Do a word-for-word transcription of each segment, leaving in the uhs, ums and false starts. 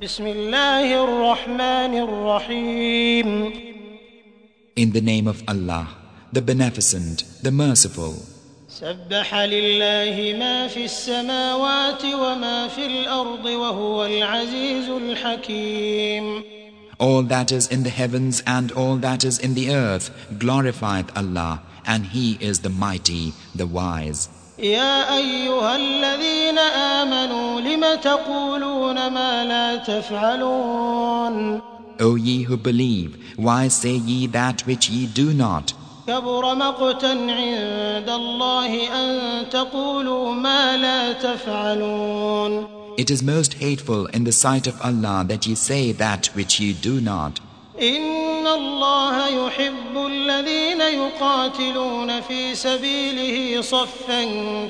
بسم الله الرحمن الرحيم. In the name of Allah, the Beneficent, the Merciful. سبح لله ما في السماوات وما في الأرض وهو العزيز الحكيم. All that is in the heavens and all that is in the earth glorifieth Allah, and He is the Mighty, the Wise. يا أيها الذين آمنوا لم تقولون ما لا تفعلون. O ye who believe, why say ye that which ye do not? كبر مقتا عند الله أن تقولوا ما لا تفعلون. It is most hateful in the sight of Allah that ye say that which ye do not. إن الله يحب الذين يقاتلون في سبيله صفا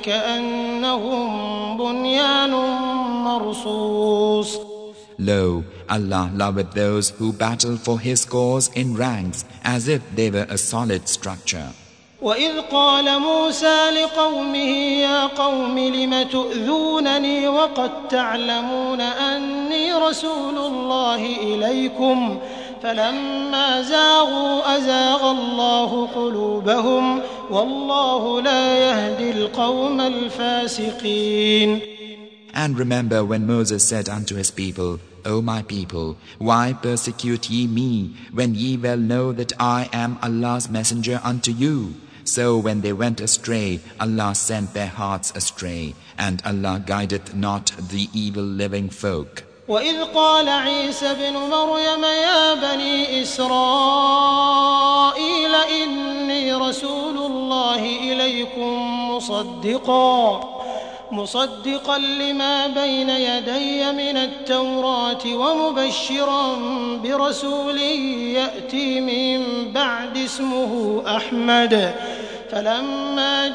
كأنهم بنيان مرصوص. Lo, Allah loveth those who battle for His cause in ranks as if they were a solid structure. وإذ قال موسى لقومه يا قوم لم تؤذونني وقد تعلمون أني رسول الله إليكم فلما زاغوا أزاغ الله قلوبهم والله لا يهدي القوم الفاسقين. And remember when Moses said unto his people, O my people, why persecute ye me, when ye well know that I am Allah's messenger unto you? So when they went astray, Allah sent their hearts astray, and Allah guideth not the evil living folk. وإذ قال عيسى بن مريم يا بني إسرائيل إني رسول الله إليكم مصدقا مصدقا لما بين يدي من التوراة ومبشرا برسول يأتي من بعد اسمه أحمد فلما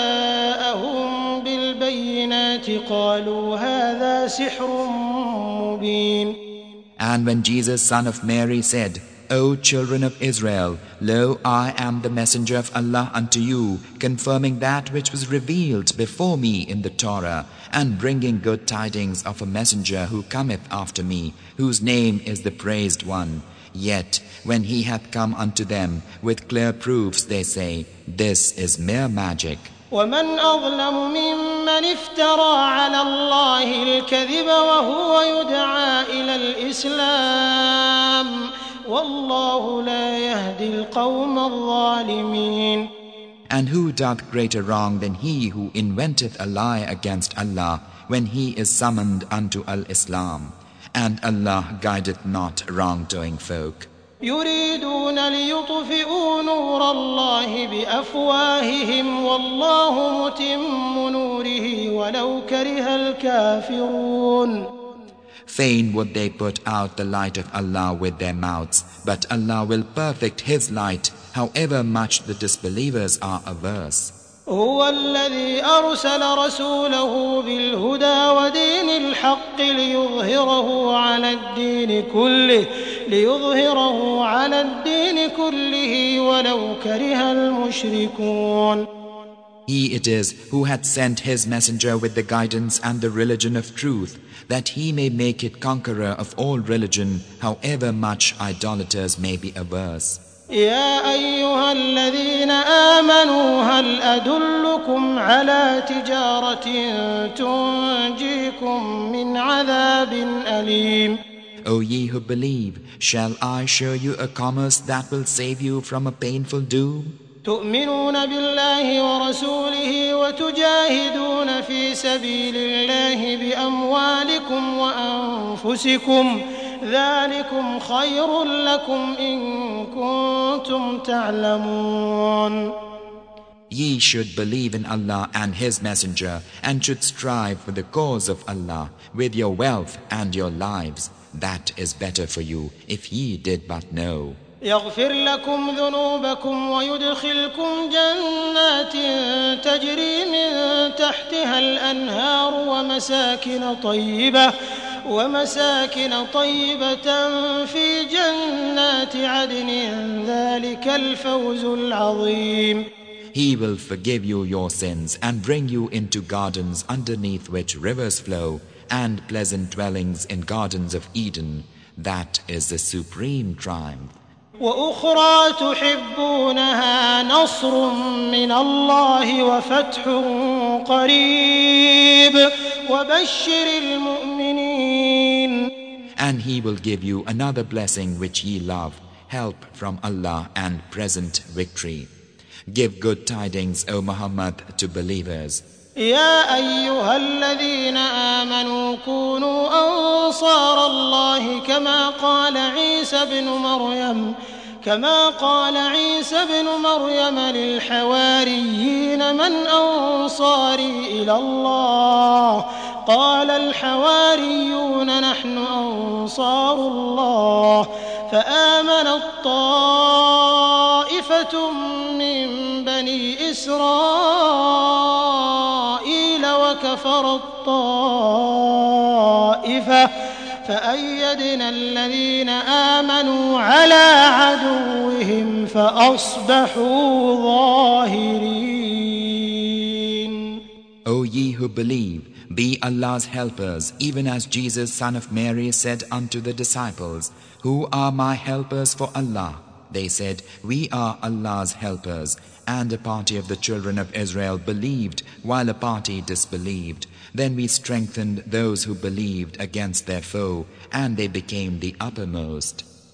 جاءهم بالبينات قالوا هذا سحر مبين. And when Jesus, son of Mary, said, O children of Israel, lo, I am the messenger of Allah unto you, confirming that which was revealed before me in the Torah, and bringing good tidings of a messenger who cometh after me, whose name is the Praised One. Yet, when he hath come unto them with clear proofs, they say, This is mere magic. ومن أظلم ممن افترى على الله الكذب وهو يدعى إلى الإسلام والله لا يهدي القوم الظالمين. And who doth greater wrong than he who inventeth a lie against Allah when he is summoned unto al-Islam? And Allah guideth not wrongdoing folk. يريدون ليطفئوا نور الله بأفواههم والله متم نوره ولو كره الكافرون. Fain would they put out the light of Allah with their mouths, but Allah will perfect His light, however much the disbelievers are averse. هو الذي أرسل رسوله بالهدى ودين الحق ليظهره على الدين كله ليظهره على الدين كله ولو كره المشركون. He it is who hath sent His messenger with the guidance and the religion of truth, that He may make it conqueror of all religion, however much idolaters may be averse. يا أيها الذين آمنوا هل أدلكم على تجارة تنجيكم من عذاب أليم. O ye who believe, shall I show you a commerce that will save you from a painful doom? تؤمنون بالله ورسوله وتجاهدون في سبيل الله بأموالكم وأنفسكم ذلكم خير لكم إن كنتم تعلمون. Ye should believe in Allah and His messenger, and should strive for the cause of Allah with your wealth and your lives. That is better for you if ye did but know. يغفر لكم ذنوبكم ويدخلكم جنات تجري من تحتها الأنهار ومساكن طيبة ومساكن طيبة في جنات عدن ذلك الفوز العظيم. He will forgive you your sins and bring you into gardens underneath which rivers flow. and pleasant dwellings in gardens of Eden. That is the supreme triumph. وأخرى تحبونها نصر من الله وفتح قريب وبشر المؤمنين. And he will give you another blessing which ye love, help from Allah and present victory. Give good tidings, O Muhammad, to believers. يا أيها الذين آمنوا كونوا أنصار الله كما قال عيسى بن مريم كما قال عيسى بن مريم للحواريين من أنصاري إلى الله قال الحواريون نحن أنصار الله فآمنت طائفة من بني إسرائيل وكفرت طائفة فأيدنا الذين آمنوا على عدوهم فأصبحوا ظاهرين. O ye who believe, be Allah's helpers, even as Jesus, son of Mary, said unto the disciples, Who are my helpers for Allah? They said, We are Allah's helpers. And a party of the children of Israel believed, while a party disbelieved. Then we strengthened those who believed against their foe, and they became the uppermost.